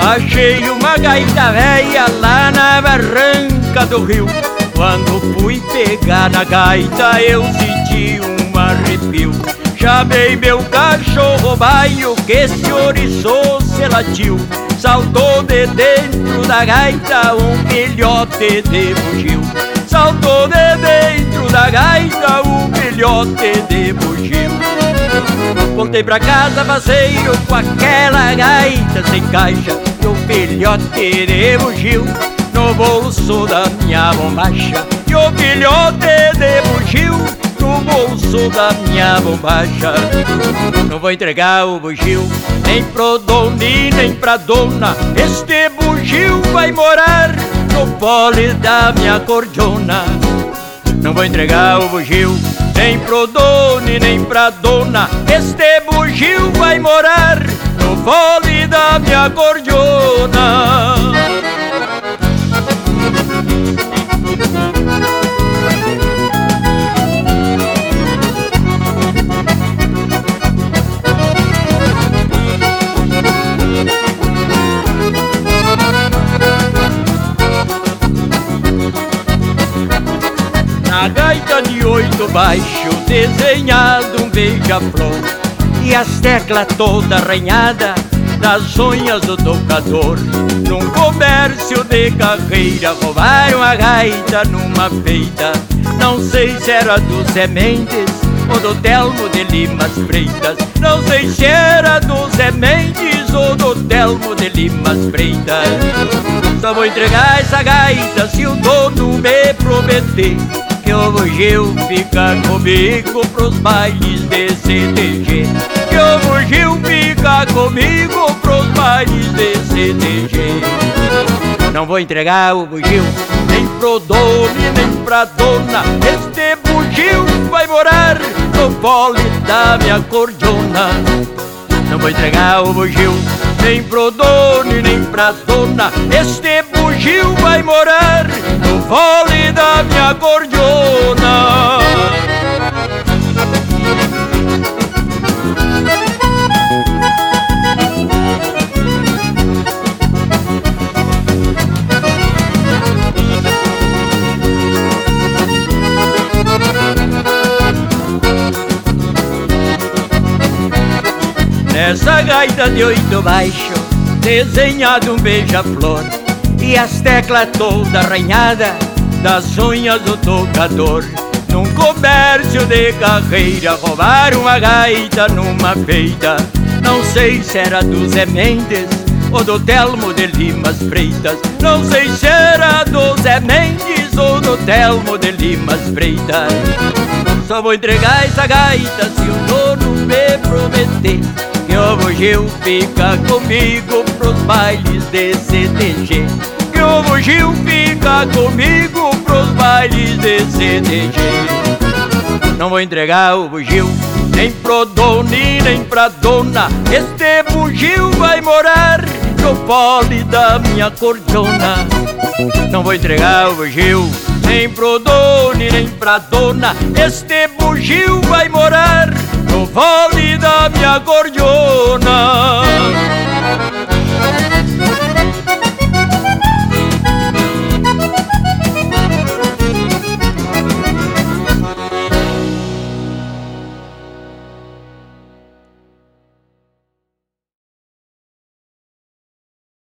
Achei uma gaita velha lá na barranca do rio. Quando fui pegar na gaita eu senti um arrepio. Chamei meu cachorro baio que esse ouriçou se latiu. Saltou de dentro da gaita um filhote de bugio. Saltou de dentro da gaita um filhote de bugio. Voltei pra casa faceiro com aquela gaita sem caixa e o filhote de bugio no bolso da minha bombacha. E o filhote de bugio no bolso da minha bombacha. Não vou entregar o bugio nem pro dono nem pra dona. Este bugio vai morar no pole da minha cordiona. Não vou entregar o bugio nem pro dono nem pra dona. Este bugio vai morar no pole da minha cordiona. Na gaita de 8 baixo desenhado um beija-flor e as teclas toda arranhada das unhas do tocador. Num comércio de carreira roubaram a gaita numa feita. Não sei se era do Zé Mendes ou do Telmo de Limas Freitas. Não sei se era do Zé Mendes ou do Telmo de Limas Freitas. Só vou entregar essa gaita se o dono me prometer que o bugio fica comigo pros bailes de CTG. Que o bugio fica comigo pros bailes de CTG. Não vou entregar o bugio nem pro dono nem pra dona. Este bugio vai morar no pole da minha cordiona. Não vou entregar o bugio nem pro dono nem pra dona. Este bugio vai morar no pole da minha cordiona. Nessa gaita de 8 baixo desenhado um beija-flor e as teclas toda arranhada das unhas do tocador. Num comércio de carreira roubaram uma gaita numa feita. Não sei se era do Zé Mendes ou do Telmo de Limas Freitas. Não sei se era do Zé Mendes ou do Telmo de Limas Freitas. Só vou entregar essa gaita se o dono me prometer que o bugio fica comigo pros bailes de CTG. Que o bugio fica comigo pros bailes de CTG. Não vou entregar o bugio nem pro dono nem pra dona. Este bugio vai morar no pole da minha cordiona. Não vou entregar o bugio nem pro dono nem pra dona. Este bugio vai morar no pole da minha cordiona.